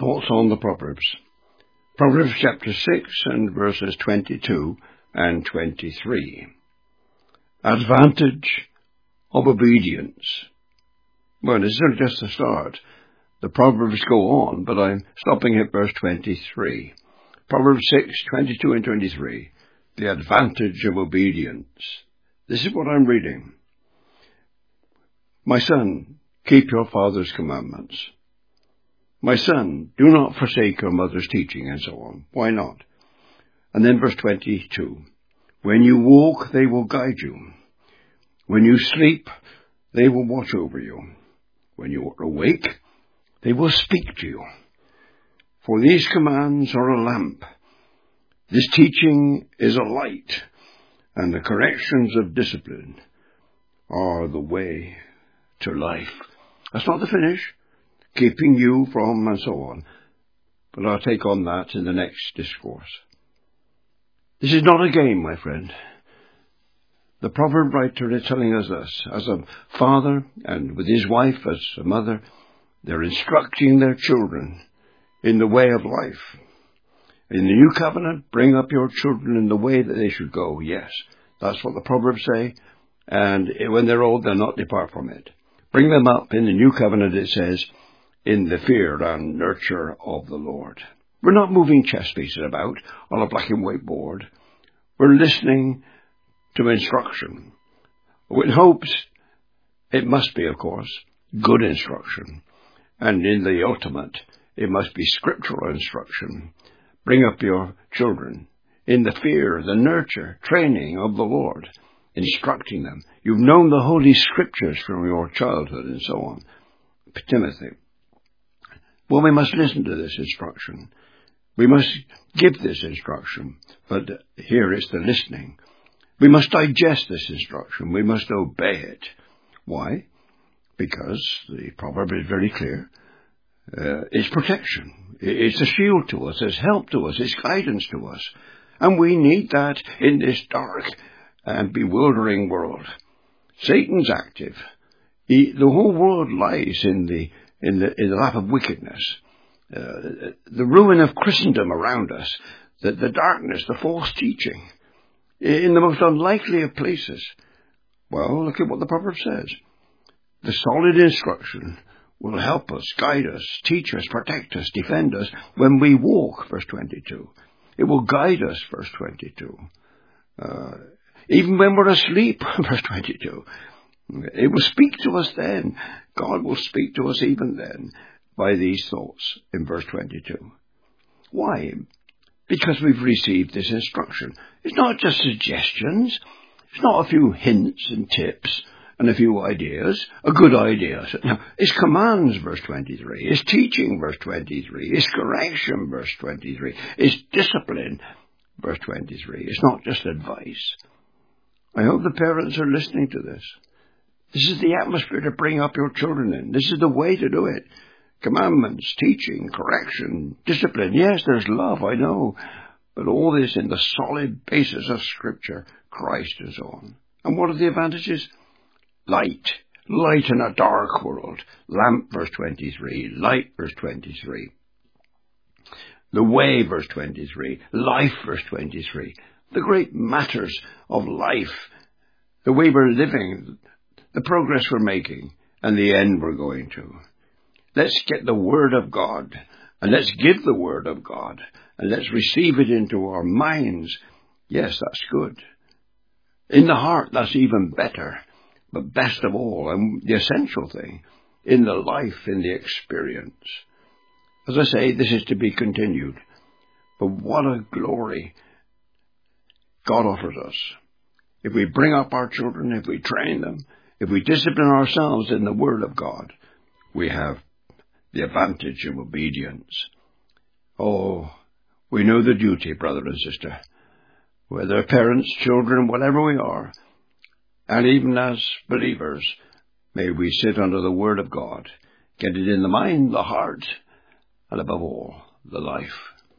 thoughts on the Proverbs. Proverbs chapter 6 and verses 22 and 23. Advantage of obedience. Well, this isn't just the start. The Proverbs go on, but I'm stopping at verse 23. Proverbs 6, 22 and 23. The advantage of obedience. This is what I'm reading. My son, keep your father's commandments. My son, do not forsake your mother's teaching, and so on. Why not? And then verse 22. When you walk, they will guide you. When you sleep, they will watch over you. When you are awake, they will speak to you. For these commands are a lamp. This teaching is a light, and the corrections of discipline are the way to life. That's not the finish. Keeping you from, and so on. But I'll take on that in the next discourse. This is not a game, my friend. The proverb writer is telling us this. As a father, and with his wife as a mother, they're instructing their children in the way of life. In the new covenant, bring up your children in the way that they should go. Yes, that's what the Proverbs say. And when they're old, they'll not depart from it. Bring them up in the new covenant, it says, in the fear and nurture of the Lord. We're not moving chess pieces about on a black and white board. We're listening to instruction. With hopes, it must be, of course, good instruction. And in the ultimate, it must be scriptural instruction. Bring up your children in the fear, the nurture, training of the Lord, instructing them. You've known the Holy Scriptures from your childhood and so on. Timothy. Well, we must listen to this instruction. We must give this instruction. But here is the listening. We must digest this instruction. We must obey it. Why? Because the proverb is very clear. It's protection. It's a shield to us. It's help to us. It's guidance to us. And we need that in this dark and bewildering world. Satan's active. The whole world lies in the lap of wickedness. The ruin of Christendom around us. The darkness, the false teaching. In the most unlikely of places. Well, look at what the proverb says. The solid instruction will help us, guide us, teach us, protect us, defend us when we walk, verse 22. It will guide us, verse 22. Even when we're asleep, verse 22. It will speak to us then. God will speak to us even then by these thoughts in verse 22. Why? Because we've received this instruction. It's not just suggestions. It's not a few hints and tips and a few ideas, a good idea. No, it's commands, verse 23. It's teaching, verse 23. It's correction, verse 23. It's discipline, verse 23. It's not just advice. I hope the parents are listening to this. This is the atmosphere to bring up your children in. This is the way to do it. Commandments, teaching, correction, discipline. Yes, there's love, I know. But all this in the solid basis of Scripture, Christ and so on. And what are the advantages? Light. Light in a dark world. Lamp, verse 23. Light, verse 23. The way, verse 23. Life, verse 23. The great matters of life. The way we're living. The progress we're making. And the end we're going to. Let's get the Word of God. And let's give the Word of God. And let's receive it into our minds. Yes, that's good. In the heart, that's even better. But best of all, and the essential thing, in the life, in the experience. As I say, this is to be continued. But what a glory God offers us. If we bring up our children, if we train them, if we discipline ourselves in the Word of God, we have the advantage of obedience. Oh, we know the duty, brother and sister. Whether parents, children, whatever we are, and even as believers, may we sit under the Word of God, get it in the mind, the heart, and above all, the life.